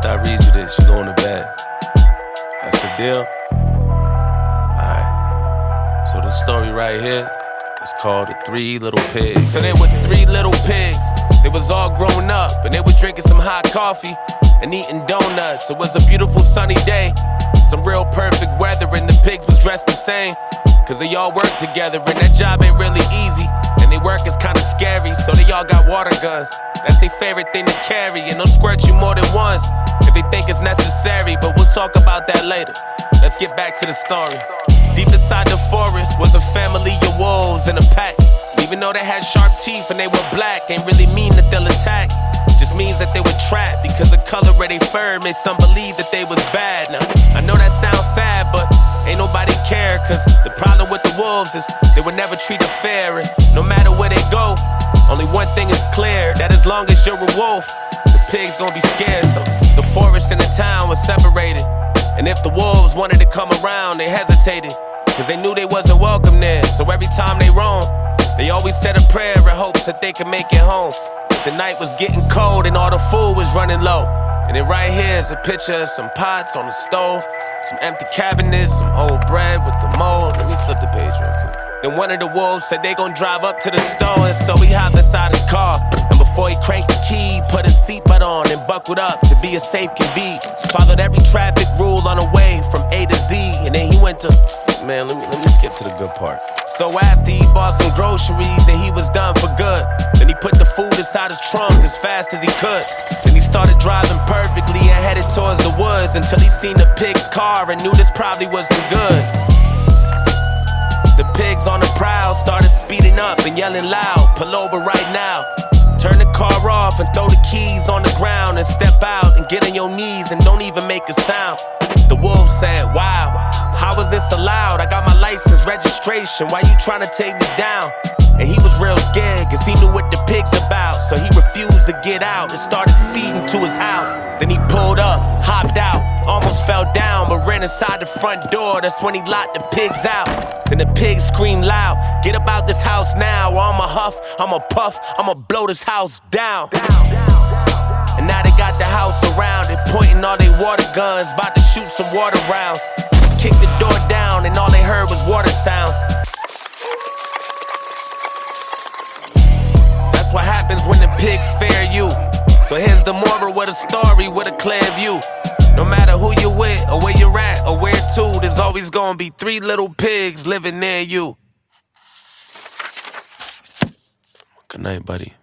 after I read you this, you going to bed. That's the deal? Alright. So the story right here is called The Three Little Pigs. So they were three little pigs. They was all grown up, and they were drinking some hot coffee and eating donuts. It was a beautiful sunny day, some real perfect weather, and the pigs was dressed the same, cause they all work together, and that job ain't really easy, and they work is kinda scary, so they all got water guns. That's their favorite thing to carry, and they'll squirt you more than once if they think it's necessary, but we'll talk about that later. Let's get back to the story. Deep inside the forest was a family of wolves in a pack. Even though they had sharp teeth and they were black, ain't really mean that they'll attack. Just means that they were trapped because the color of their fur made some believe that they was bad. Now, I know that sounds sad, but ain't nobody care, cause the problem with the wolves is they were never treated fair, and no matter where they go, only one thing is clear, that as long as you're a wolf, the pigs gonna be scared. So the forest and the town was separated, and if the wolves wanted to come around, they hesitated, cause they knew they wasn't welcome there. So every time they roamed, they always said a prayer in hopes that they could make it home. But the night was getting cold and all the food was running low. And then right here is a picture of some pots on the stove, some empty cabinets, some old bread with the mold. Let me flip the page real quick. Then one of the wolves said they gon' drive up to the store, and so he hopped inside his car. And before he cranked the key, put his seatbelt on and buckled up to be as safe can be. Followed every traffic rule on the way from A to Z, and then he went to, man, let me skip to the good part. So after he bought some groceries and he was done for good, then he put the food inside his trunk as fast as he could. Then he started driving perfectly and headed towards the woods until he seen the pig's car and knew this probably wasn't good. The pigs on the prowl started speeding up and yelling loud, "Pull over right now." Turn the car off and throw the keys on the ground and step out and get on your knees and don't even make a sound. The wolf said, "Wow, how is this allowed? I got my license, registration, why you trying to take me down?" And he was real scared cause he knew what the pig's about, so he refused to get out and started speeding to his house. Then he pulled up, hopped out, almost fell down, but ran inside the front door. That's when he locked the pigs out. Then the pigs screamed loud, "Get up out this house now, or I'ma huff, I'ma puff, I'ma blow this house down." And now they got the house surrounded, pointing all they water guns, about to shoot some water rounds. Kicked the door down and all they heard was water sounds. That's what happens when the pigs fear you. So here's the moral of the story with a clear view. No matter who you're with, or where you're at, or where to, there's always gonna be three little pigs living near you. Good night, buddy.